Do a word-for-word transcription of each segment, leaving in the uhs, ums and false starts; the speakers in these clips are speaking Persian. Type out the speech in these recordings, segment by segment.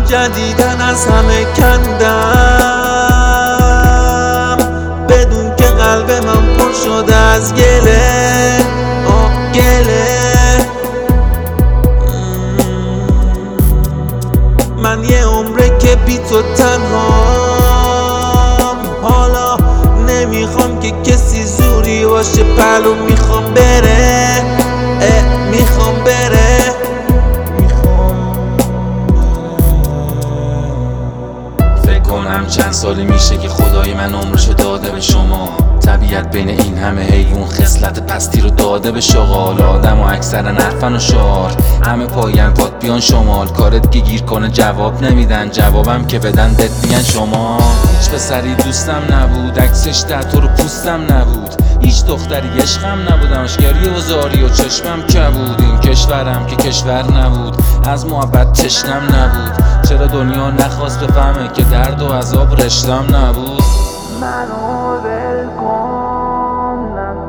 جدیدن از همه کندم، بدون که قلب من پر شده از گله، آه گله. من یه عمره که بی تو تنهام، حالا نمیخوام که کسی زوری باشه پلو، میخوام بره، میخوام بره. فکر کنم چند سالی میشه که خدای من عمرشو داده به شما. طبیعت بین این همه حیوان خصلت پستی رو داده به شغال. آدم و اکثرا حرفن و شعار، همه پاین پاد بیان شمال. کارت که گیر کنه جواب نمیدن، جوابم که بدن بهت میگن شما. هیچ پسری دوستم نبود، عکسش در تو رو پوستم نبود. هیچ دختری عشقم نبود، مشگری و زاری و چشمم کبود. این کشورم که کشور نبود، از محبت تشنم نبود. چرا دنیا نخواست بفهمه که درد و عذاب رشتم نبود؟ منو ول کن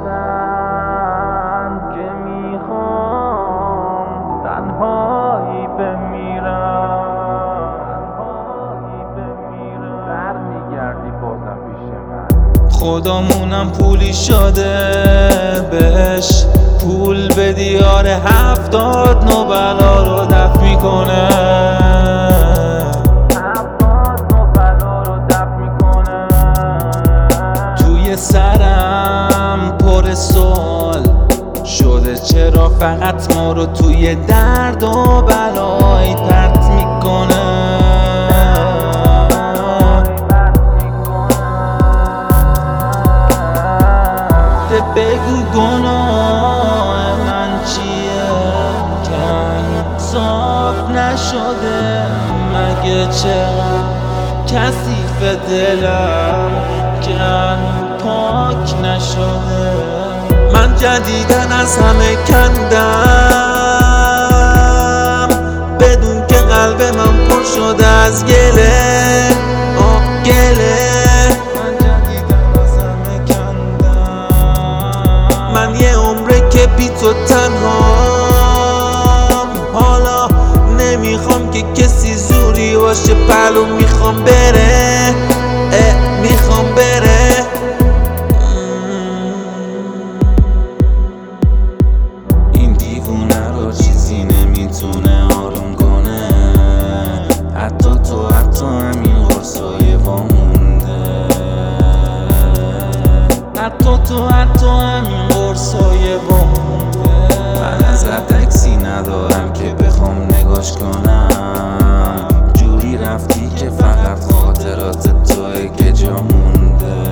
نزن که میخوام تنهایی بمیرم، تنهایی بمیرم. در میگردی بازم پیش من، خدامونم پولی شده بهش پول بدی. آره هفتاد نو بلا رو دفع میکنه، سرم پر سوال شده چرا فقط ما رو توی درد و بلای پرت میکنه. ده بگو گناه من چیه که صاف نشده، مگه چقدر کثیف دلم که پاک نشده. من جدیدن از همه کندم، بدون که قلب من پر شده از گله، آه گله. من جدیدن از همه کندم، من یه عمره که بی تو تنهام، حالا نمیخوام که کسی زوری باشه پلو، میخوام بره، میخوام بره. این دیوونه رو چیزی نمیتونه آروم کنه، حتی تو حتی همین قرصای وامونده، حتی تو حتی همین قرصای وامونده. من ازت عکسی ندارم که بخوام نگاش کنم، جوری رفتی که فقط خاطرات توی که جا مونده،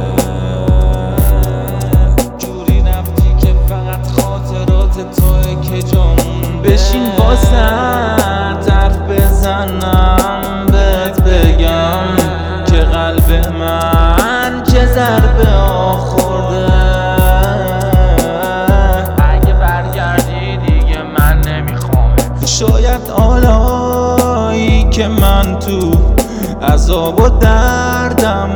جوری رفتی که فقط خاطرات توی که جا مونده. بشین واسه حرف بزنم، بهت بگم که قلب من چه ضربه آخورده. اگه برگردی دیگه من نمیخوامت، شاید حالایی که من تو عذاب و دردم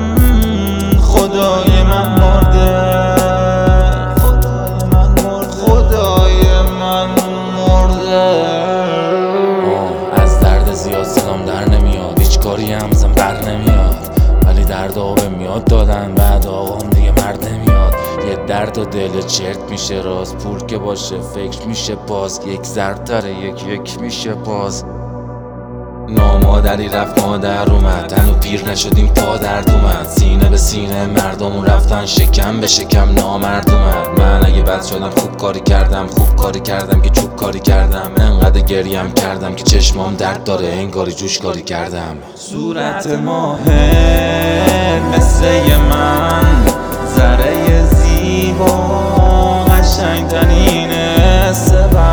خدای من مرده، خدای من مرده، خدای من مرده. از درد زیاد صدام در نمیاد، هیچ کاری هم زن بر نمیاد، ولی درد آب میاد دادن بعد آقام دیگه مرد نمیاد. یه درد و دل چرت میشه راز، پول که باشه فکر میشه باز، یک زرد داره یک یک میشه باز. نامادری رفت مادر اومد، تنو پیر نشدیم پا درد اومد. سینه به سینه مردمون رفتن، شکم به شکم نامرد اومد. من اگه بد شدم خوب کاری کردم، خوب کاری کردم که چوب کاری کردم. انقدر گریم کردم که چشمام درد داره انگاری جوش کاری کردم. صورت ماهه مثل من، ذره زیبا قشنگترین حس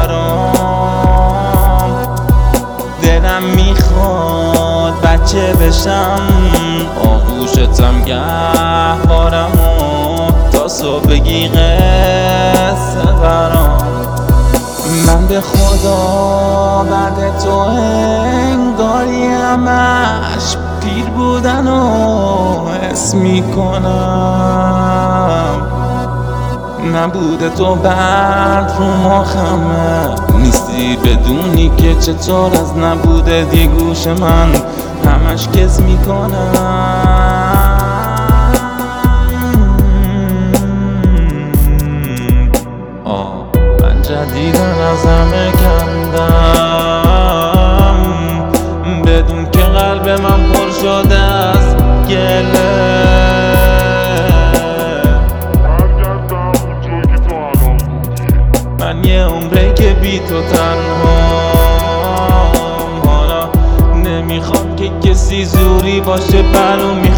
برام. دلم میخواد بچه بشم، آغوشتم گهوارم و تا صبح بگی قصه برام. من به خدا بعد تو انگاری همش پیر بودن و حس میکنم. نبوده تو بعد رو ما خمه نیستی بدونی که چطور از نبوده دی گوش من همش کس میکنم. آه من جدیدن از همه کندم بدون که قلب من پر شده از گله. من یه عمره که بی تو تنهام، حالا نمیخوام که کسی زوری باشه بلو میخوام